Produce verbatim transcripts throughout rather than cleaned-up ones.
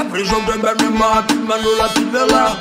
прийшов тебе нема, підманула, підвела.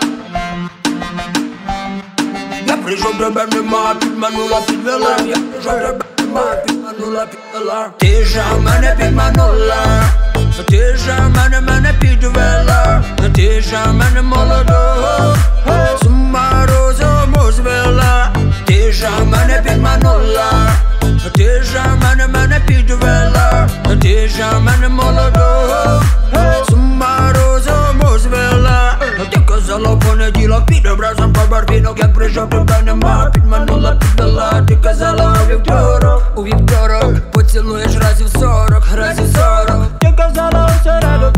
Я прийшов тебе нема, підманула, підвела. Я прийшов тебе нема, підманула, підвела. Ти ж мене підманула, ти ж мене, мене підвела. Ти ж мене молодого з ума розуму звела. Ти ж мене підманула, ти ж мене, мене підвела. Ти ж мене молодого з ума розуму звела. Ти казала в понеділок підем разом по барвінок. Як прийшов тебе нема, підманула, підвела. Ти казала у вівторок, у вівторок поцілуєш разів сорок, разів сорок. Ти казала у середу,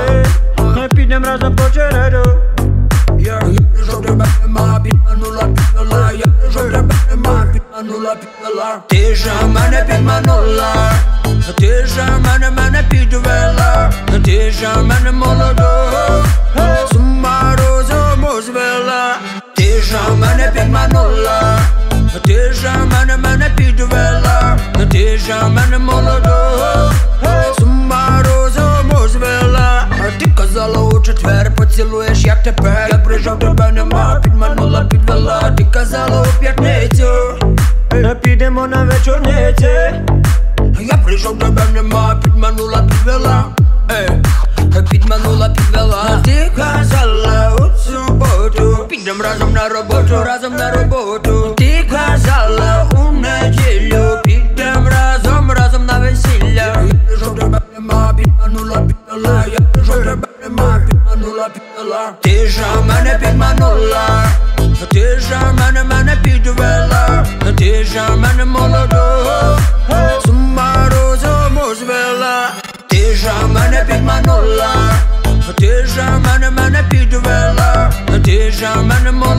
ми підем разом по череду. Я прийшов тебе нема, підманула, підвела. Я прийшов тебе нема, підманула, підвела. Ти ж мене підманула, ти ж мене, мене підвела. Ти ж мене молодого з ума розуму звела. Ти ж мене підманула, ти ж мене, мене підвела. Ти ж мене молодого з ума розуму звела. А ти казала у четвер поцілуєш як тепер. Я прийшов тебе нема, підманула, підвела. Ти казала у п'ятницю Ми підемо на вечорниці. я прийшов тебе нема, підманула, підвела. Ей, підманула, підвела. Ти казала у суботу підем разом на роботу, разом на роботу. Ти казала у неділю підем разом, разом на весілля. Я прийшов тебе нема, підманула, підвела. Я прийшов тебе нема, підманула, підвела. Ти ж мене підманула, ти ж мене, мене підвела. Ти ж мене молодого з ума розуму звела. Ти ж мене підманула, ти ж мене, мене підвела. Ти ж мене молодого